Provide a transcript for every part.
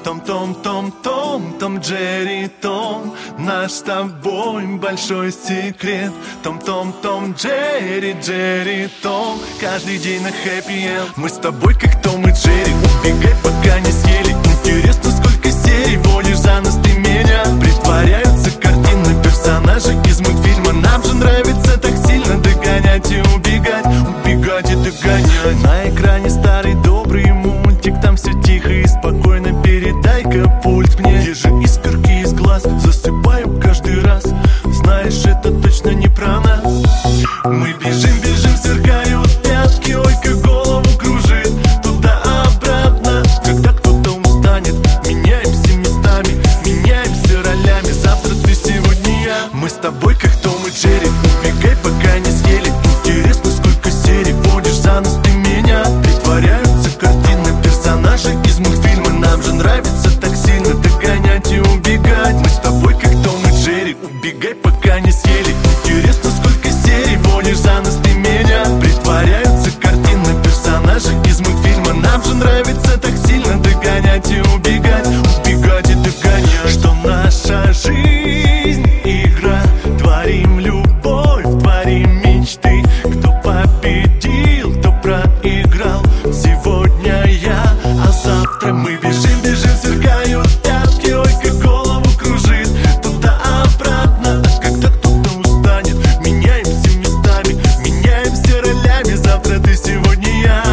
Том, Джерри, Том, наш с тобой большой секрет. Том, Джерри, Том, каждый день на хэппи-энд. Мы с тобой как Том и Джерри, убегай, пока не съели. Интересно, сколько серий водишь за нас ты меня. Притворяются картины персонажей из мультфильма. Нам же нравится так сильно догонять и убегать. Убегать и догонять. На экране старый добрый мультик, там все тихо и спокойно. Передай-ка пульт мне. Где же искорки из глаз? Засыпаю каждый раз. Знаешь, это точно не про нас. Мы бежим, сверкают пятки. Ой, как голову кружит туда-обратно. Когда кто-то устанет, меняемся местами, меняемся ролями. Завтра ты, сегодня я. Мы с тобой как Том и Джерри, убегай, пока не съели. Интересно, сколько серий водишь за нас ты меня. Притворяются картины персонажей из мультфильма. Нам же нравится так сильно догонять и убегать. Мы с тобой как Том и Джерри, убегай, пока не съели. Интересно, сколько серий водишь за нас ты меня. Притворяются картины персонажей из мультфильма. Нам же нравится так сильно догонять и убегать. Убегать и догонять. Что наша жизнь игра. Творим любовь, творим мечты. Кто победил, кто проиграл. Сегодня я, а завтра мы бежим, сверкают пятки. Ой, как голову кружит туда-обратно. А когда кто-то устанет, меняемся местами, меняемся ролями. Завтра ты, сегодня я.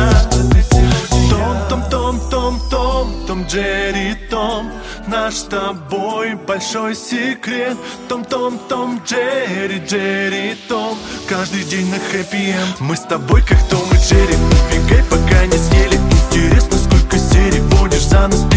Том, Джерри, Том, наш с тобой большой секрет. Том, Джерри, Том, каждый день на хэппи-энд. Мы с тобой как Том и Джерри, убегай, пока не съели. Интересно, сколько серий водишь за нас